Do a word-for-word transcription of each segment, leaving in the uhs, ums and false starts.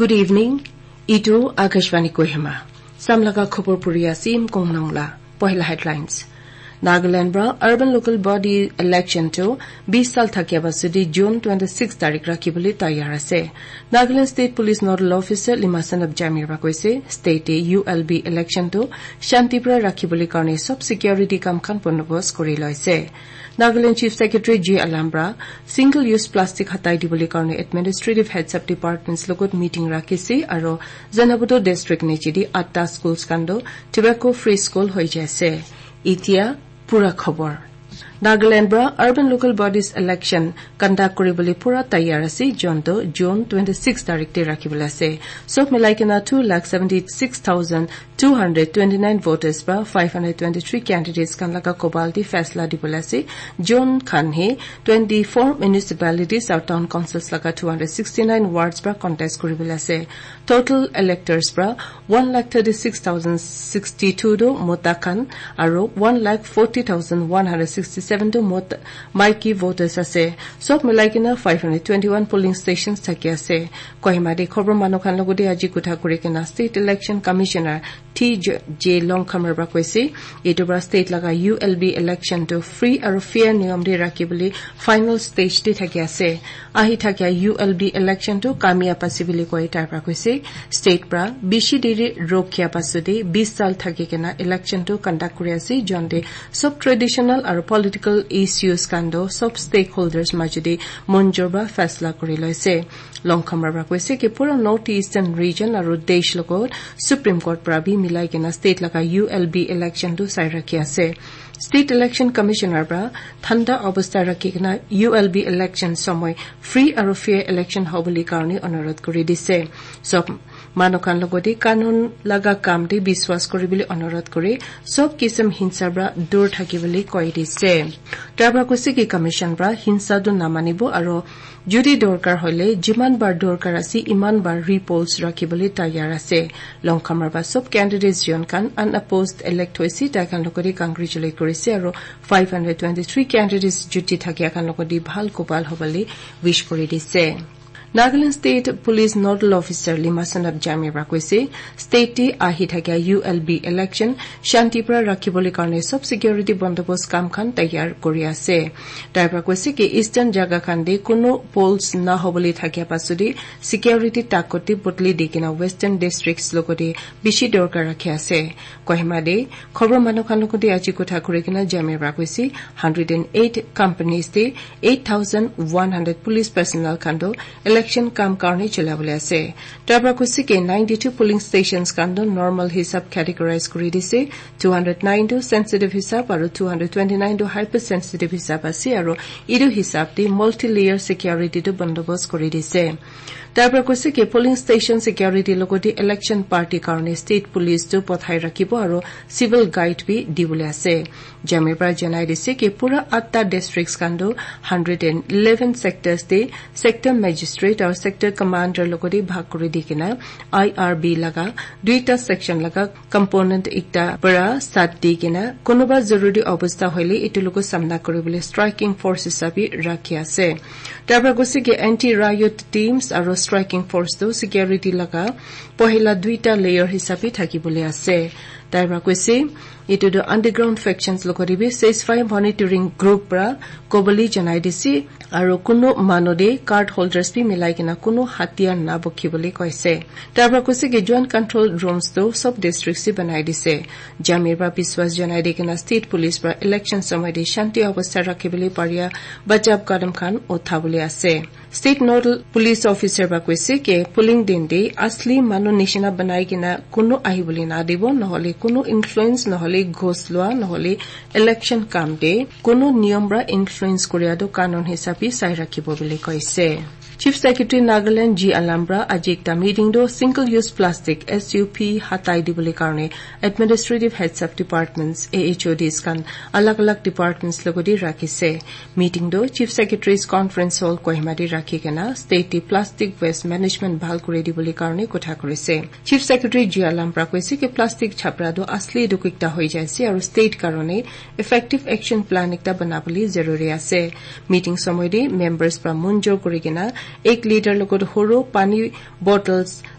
Good evening. Ito Akashvani Kohima. Samlaga khobor puriya sim kongnongla. Pohila headlines. Nagaland bra urban local body election to twenty sal thakia basudi June twenty-sixth tarik rakhibole tayar ase. Nagaland State Police Nodal Officer Limasanab Jamir ba koise state U L B election to shantipra rakhibole karone sob security kam khan ponobos kori loise. Nagaland Chief Secretary J. Alambra single-use plastic hatai dibole karone administrative heads of departments logot meeting rakhise aro Janabuto district nechidi eight schools kando tobacco free school hoi jaise. Itia pura khobor. Nagaland bra urban local bodies election conduct koribole pura tayar ase jonto June twenty-sixth tarik te rakhibole ase. Sob milaikena two lakh seventy-six thousand two hundred twenty-nine voters bra five hundred twenty-three candidates kan laga kobalti faisla dibole ase. June khan he twenty-four municipalities or town councils laga two hundred sixty-nine wards bra contest koribole ase. Total electors bra one lakh thirty-six thousand sixty-two do motakan aro one lakh forty thousand one hundred sixty-seven to mot Mikey voters ase. Sob milaikena five hundred twenty-one polling stations thaki ase. Kohima de khobor manokhan logode aji kutha kurikena State Election Commissioner T J Longkhamar ba koise eto bra state laga U L B election to free aro fair niyam de rakhibole final stage te thaki ase. Ahi thakia U L B election to kamia pasibili koi tar bra koise state bra bishi dere rokya pasode twenty sal thaki kena election to conduct kori ase jonde sob traditional aro political issues kando sob stakeholders majudi monjorba faisla kori loise. Longkhamar ba koise ke pura north eastern region aro desh logot Supreme Court pra bhi milai kena state laga U L B election to sai rakhi ase. State Election Commissioner bra thanda obostha rakhi kena U L B election somoy free aro fair election hoboli karone anurodh kori dise. Sob Manokan logodi kanun laga kamde biswas koribole anurodh kore sob kisam hinsa bra dur thakibole koi dise. Tabra koise ki commission bra hinsa do namanibo aro judi dorkar hole jiman bar dorkar ase iman bar repolls rakhibole tayar ase. Longkhamar ba sob candidates jon kan unopposed elect hoisi takan logodi congratulate korise aro five hundred twenty-three candidates juti thakia kan logodi bhal kopal hobole wish kori dise. Nagaland State Police Nodal Officer Limasanab Jamir ba koise state ti ahi thakia U L B election shantipra rakhibole karone sob security bondobos kam khan tayar kori ase. Taipa koise ke eastern jaga khande kuno polls na hobole thakia pasudi security takoti botli dikina western districts logode bishi dorkar rakhi ase. Kohima de khobor manokhan logode aji kotha korikina Jamir ba koise one hundred eight companies te eight thousand one hundred police personnel kando election kam karne chalabole ase. Tabra koise ke ninety-two polling stations kando normal hisab categorize kori dise. two hundred nine do sensitive hisab aro two hundred twenty-nine do hypersensitive hisab ase aro idu hisab de multi-layer security do bandobos kori dise. Tabra koise ke polling station security logodi election party karne state police do pothai rakhibo aro civil guide bi dibole ase. Jamir bra janai dise ke pura eight districts kando one hundred eleven sectors de sector magistrate or sector commander logodi bhag kori dikina I R B laga duita section laga component ekta para sat dikina konoba zaruri obostha hoile etu logo samna koribole striking forces sabi rakhi ase. Tabra koise ke anti riot teams aro striking force do security laga pohila duita layer hisabi thakibole ase. Tabra koise etu do underground factions logoribe ceasefire monitoring group pra kobali janai disi aro kuno manode card holders bi milai kena kuno hatiar na bokhibole koise. Tabra koise ke joint control rooms do sub districts se banai dise. Jamir ba biswas janai de kena state police pra election samay de shanti obostha rakhibole paria bachab kadam khan othabole ase. State Nodal Police Officer ba koise ke polling din de asli manu nishina banai kena kuno ahibole na debo nohole kuno influence nohole ঘোষলোৱা নহলে election কামতে কোনো নিয়মৰা influence কৰিয়াটো কানুন হিচাপে চাই ৰাখিব বুলি কৈছে। Chief Secretary Nagaland G. Alambra ajikta meeting do single-use plastic S U P hatai dibole karone administrative heads of departments A H O Ds kan alag-alag departments logodi rakhise. Meeting do Chief Secretary's conference hall Kohima de rakhikena state plastic waste management bhal kori dibole karone kotha korise. Chief Secretary G. Alambra koise ke plastic chapra do asli dukikta hoi jaise aru state karone effective action plan ekta banaboli zaruri ase. Meeting samoy de members pra munjor korigena एक litre लोगों हरो पानी bottles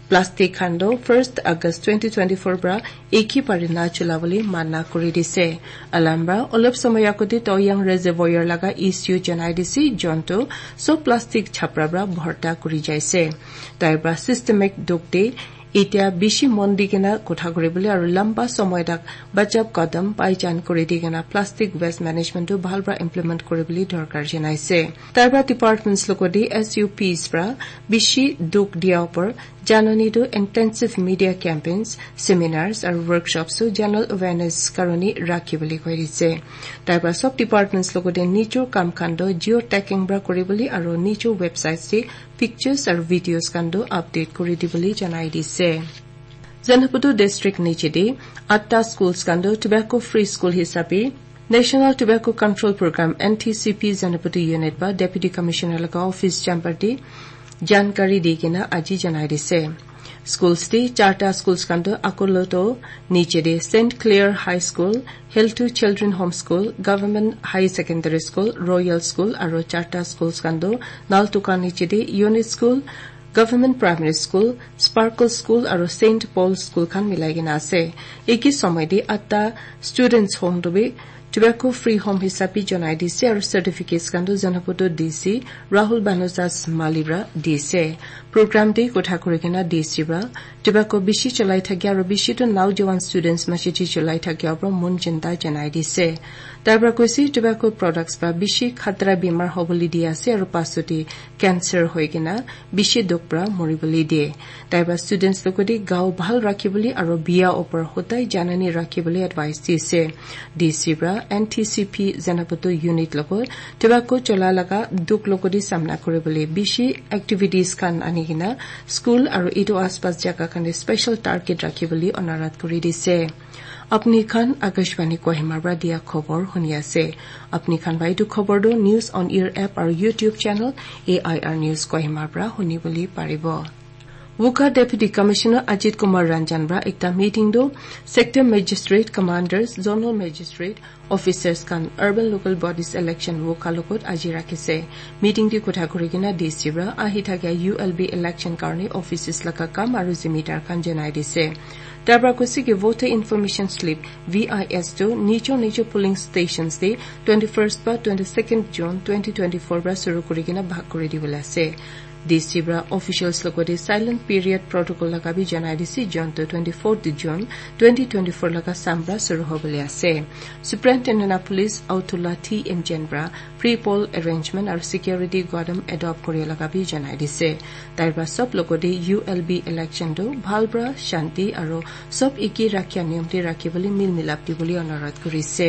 plastic খণ্ড first August twenty twenty-four পৰা একি পাৰি না চলাবলৈ মানা কৰি দিছে আলাম্বা অলপ সময় আগতে টয়াং ৰিজাৰ্ভয়াৰ লগা ইছ্যু জনাই দিছে জন্তু সব প্লাষ্টিক ছাপৰাবৰা ভৰ্তা কৰি যাইছে তাৰপৰা সিস্টেমিক ডকতে এতিয়া বেছি মন দিকেনা কথা কৰিবলৈ আৰু লম্বা সময় তাক বাচাব কদম পাইজান কৰি দিকেনা প্লাষ্টিক ওয়েষ্ট মেনেজমেন্টটো ভালবা ইমপ্লিমেন্ট কৰিবলৈ দৰকাৰ জনাইছে তাৰপৰা ডিপাৰ্টমেন্টছ লগতে এছইউপিছ পৰা বেছি দুখ দিয়া ওপৰ জাননীটো ইন্টেনসিভ মিডিয়া কেম্পেইনছ সেমিনাৰছ আৰু ওয়াৰ্কশ্বপছো জেনাৰেল এৱেৰনেছ কাৰণে ৰাখিবলৈ কৈ দিছে তাৰপৰা সব ডিপাৰ্টমেন্টছ লগতে নিজৰ কাম কাণ্ড জিঅ ট্ৰেকিং পৰা কৰিবলৈ আৰু নিজৰ ৱেবছাইটে পিকচাৰ্ছ আৰু ভিডিঅ'ছ কাণ্ড আপডেট কৰি দিবলৈ জনাই দিছে জনপদ ডিস্ট্ৰিক্ট নিচেদি আঠটা স্কুলছ কাণ্ড টোবেকো ফ্ৰী স্কুল হিচাপে national tobacco control programme N T C P জনপদ ইউনিট বা ডেপুটি কমিশনাৰ লগা অফিচ চেম্বাৰটি जानकारी दिकेना আজি জনাই দিছে স্কুলছটি চাৰটা স্কুলছ কাণ্ড আকলতো নিচে দে Saint Clare high school hail to children home school government high secondary school royal school আৰু চাৰটা স্কুলছ কাণ্ড নালটুকা নিচে দে unit school government primary school sparkle school আৰু সেন্ট পল স্কুল খান মিলাই কিনা আছে একি সময়তে আঠটা ষ্টুডেন্টছ হোম টবে টোবেকো ফ্ৰী হোম হিচাপে জনাই দিছে আৰু সাৰ্টিফিকেটছ কাণ্ড জনপদ ডিসি ৰাহুল বানুজাস মালিব্ৰা দিছে প্ৰগ্ৰামটি কথা কৰি কিনা ডিসিব্ৰা টোবেকো বেছি চলাই থাকে আৰু বেছিটো নাও জৱান ষ্টুডেন্টছ মাচিটি চলাই থাকে আৰু মন চিন্তা জনাই দিছে তাৰপৰা কৈছে টোবেকো প্ৰডাক্টছ বা বেছি খাতৰা বেমাৰ হবলৈ দি আছে আৰু পাছতে কেন্সাৰ হৈ কিনা বেছি দুখৰা মৰিবলৈ দিয়ে তাৰপৰা ষ্টুডেন্টছ লগতে গাঁও ভাল ৰাখিবলৈ আৰু বিয়া ওপৰ হতাই জাননী ৰাখিবলৈ এডভাইচ দিছে ডিসিব্ৰা N T C P জনপদ ইউনিট লগত টোবেকো চলা লগা দুখ লগতে সামনা কৰিবলৈ বেছি এক্টিভিটিজ খান আনি কিনা স্কুল আৰু ইটো আশপাশ জাগা কাৰণে স্পেশাল টাৰ্গেট ৰাখিবলৈ অনুৰোধ কৰি দিছে আপনি খান আকাশবাণী কোহিমাৰ পৰা দিয়া খবৰ শুনি আছে আপনি খান বাইটো খবৰটো নিউজ অন ইয়াৰ এপ আৰু YouTube channel A I R news কোহিমাৰ পৰা শুনিবলৈ পাৰিব Wuka Deputy Commissioner Ajit Kumar Ranjan bra ekta meeting do sector magistrate commanders zonal magistrate officers kan urban local bodies election wuka lokot aji rakise meeting ti kotha korigina D C bra ahi thakya U L B election karone offices laka kam aru zimitar kan janai dise Tabra kosi ke voter information slip V I S to nicho nicho polling stations de twenty-first ba twenty-second June twenty twenty-four bra suru korigina bhag kori dibole ase D C bra officials lokode silent period protocol laga bi janai disi jonto twenty-fourth June twenty twenty-four laga sambra suru hobole ase Superintendent of Police Autullah T M Jenbra pre poll arrangement or security godam adopt kori laga bi janai dise tarba sob lokode U L B election do bhalbra shanti aro sob iki rakhya niyamti rakhiboli mil milap diboli onurodh korise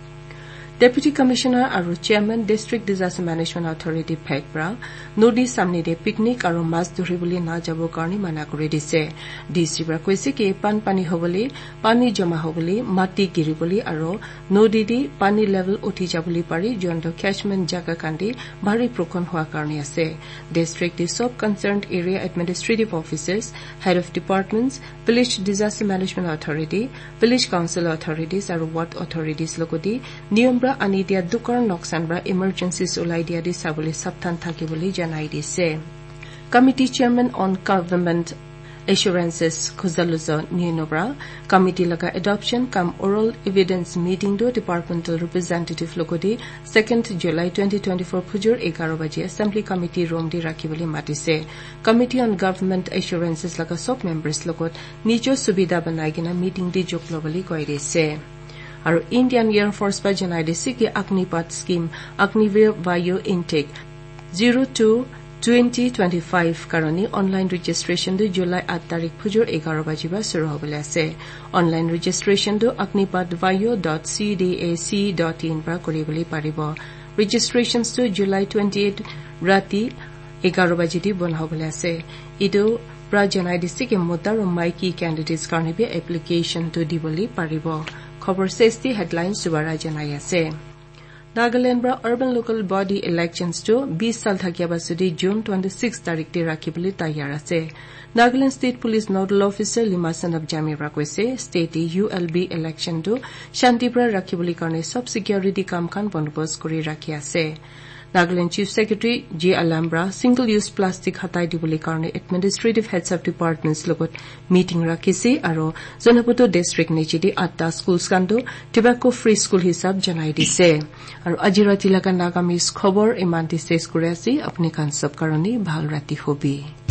Deputy Commissioner aru Chairman District Disaster Management Authority Phekbra Nodi samne de picnic aru mas dhuriboli na jabo karni mana kori dise D C bra koise ki pan pani hoboli pani jama hoboli mati giriboli aru nodi di pani level uthi jaboli pari jonto catchment jaga kandi bhari prokhon hua karni ase district di sub concerned area administrative officers head of departments village disaster management authority village council authorities aru ward authorities logodi niyom ani dia dukar noksan bra emergencies ulai dia di sabuli sapthan thakiboli janai dise committee chairman on government assurances Khuzaluzo Ninobra committee laga adoption kam oral evidence meeting do departmental representative logodi second July twenty twenty-four phujur eleven baje assembly committee room di rakhiboli matise committee on government assurances laga sob members logot nijo subida banai gina meeting di jokloboli koi dise Our Indian Air Force by janai dise ki Agnipat scheme Agnivir Vayu intake zero two twenty twenty-five karoni online registration do July eight tarikh phujur eleven baje ba suru hobole ase online registration do agnipadvayu dot c d a c dot in pra koriboli paribo registrations to July twenty-eighth rati eleven baje di bon hobole ase ido pra janai dise ki motar maiki candidates karne bi application to diboli paribo খবৰ sixty headlines subara janai ase Nagaland bra urban local body elections to twenty sal thakia basudi June twenty-sixth tarikh te rakhiboli tayar ase Nagaland State Police Nodal Officer Limasan of Jamira koise state U L B election to shantipura rakhiboli karne sob security kam khan bonobos kori rakhi ase Nagaland Chief Secretary G. Alhambra single use plastic hatai dibole karone administrative heads of departments logot meeting rakhise aro Jonaputo district nechidi atta schools kando tobacco free school hisab janai dise aro ajirati laga nagamis khobor imanti ses kore ase apni kan sab karone bhal rati hobi